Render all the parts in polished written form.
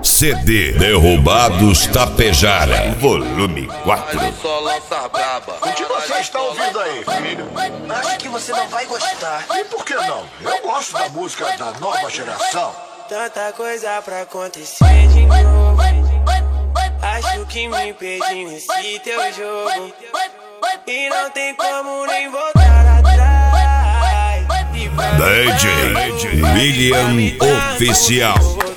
CD Derrubados Tapejara, volume 4. O que você está ouvindo aí, filho? Acho que você não vai gostar. E por que não? Eu gosto da música da nova geração. Tanta coisa pra acontecer de novo. Acho que me perdi nesse teu jogo. E não tem como nem voltar atrás. DJ William Oficial.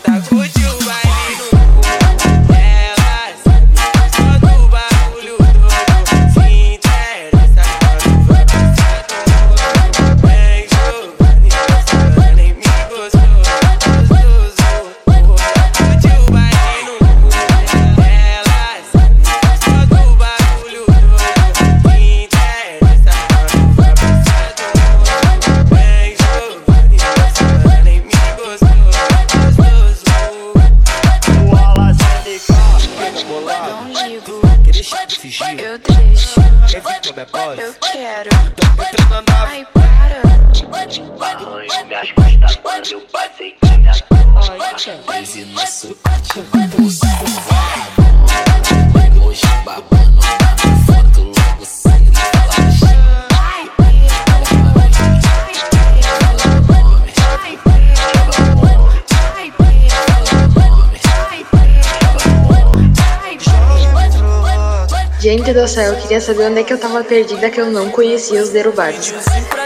Eu deixo, eu quero. Ai, para. Arranho minhas costas quando eu passei com minha base no sucate. Hoje babando na foto, logo sai Gente do céu, eu queria saber onde é que eu tava perdida, que eu não conhecia os Derrubados.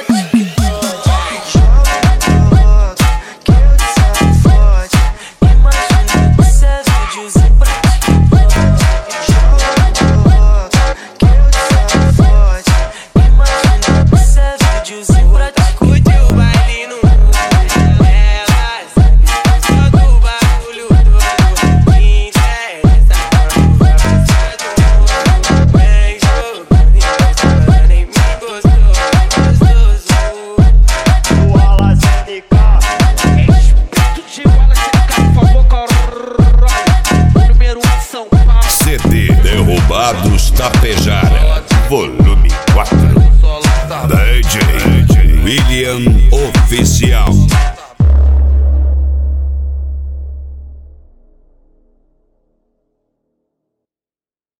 CD Derrubados Tapejara, volume 4. DJ William Oficial.